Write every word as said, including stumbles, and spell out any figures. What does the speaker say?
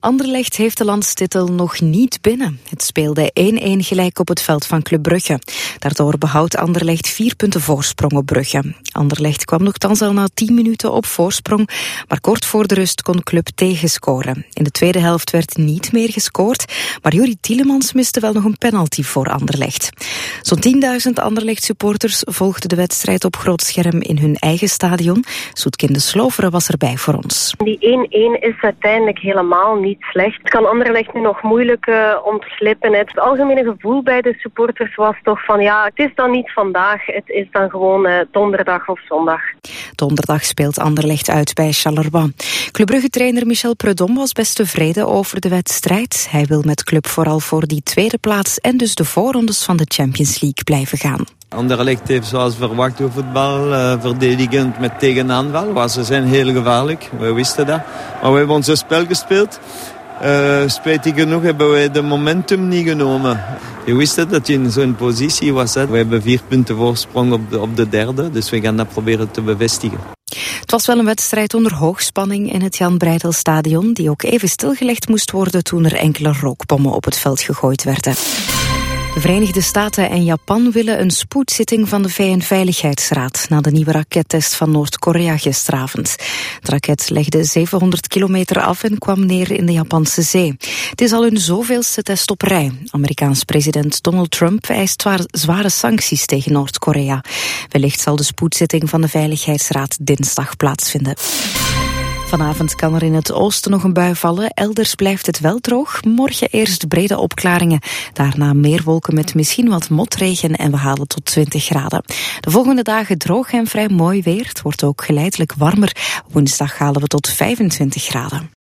Anderlecht heeft de landstitel nog niet binnen. Het speelde één-één gelijk op het veld van Club Brugge. Daardoor behoudt Anderlecht vier punten voorsprong op Brugge. Anderlecht kwam nogthans al na tien minuten op voorsprong, maar kort voor de rust kon Club tegenscoren. In de tweede helft werd niet meer gescoord, maar Juri Tielemans miste wel nog een penalty voor Anderlecht. Zo'n tienduizend Anderlecht-supporters volgden de wedstrijd op groot scherm in hun eigen stadion. Soetkin de Sloveren was erbij voor ons. Die één-één is uiteindelijk helemaal niet slecht. Het kan Anderlecht nu nog moeilijk uh, ontglippen. Het algemene gevoel bij de supporters was toch van ja, het is dan niet vandaag, het is dan gewoon uh, donderdag of zondag. Donderdag speelt Anderlecht uit bij Charleroi. Club Brugge-trainer Michel Prudhomme was best tevreden over de wedstrijd. Hij wil met Club vooral voor die tweede plaats en dus de voorrondes van de Champions League blijven gaan. Anderlecht heeft zoals verwacht voetbal, uh, verdedigend met tegenaanval. Maar ze zijn heel gevaarlijk, we wisten dat. Maar we hebben ons spel gespeeld. Uh, spijtig genoeg hebben wij de momentum niet genomen. Je wist het, dat je in zo'n positie was. Hè. We hebben vier punten voorsprong op de, op de derde, dus we gaan dat proberen te bevestigen. Het was wel een wedstrijd onder hoogspanning in het Jan Breydel-stadion, die ook even stilgelegd moest worden toen er enkele rookbommen op het veld gegooid werden. De Verenigde Staten en Japan willen een spoedzitting van de V N-veiligheidsraad na de nieuwe rakettest van Noord-Korea gisteravond. Het raket legde zevenhonderd kilometer af en kwam neer in de Japanse zee. Het is al hun zoveelste test op rij. Amerikaans president Donald Trump eist zware sancties tegen Noord-Korea. Wellicht zal de spoedzitting van de Veiligheidsraad dinsdag plaatsvinden. Vanavond kan er in het oosten nog een bui vallen. Elders blijft het wel droog. Morgen eerst brede opklaringen. Daarna meer wolken met misschien wat motregen en we halen tot twintig graden. De volgende dagen droog en vrij mooi weer. Het wordt ook geleidelijk warmer. Woensdag halen we tot vijfentwintig graden.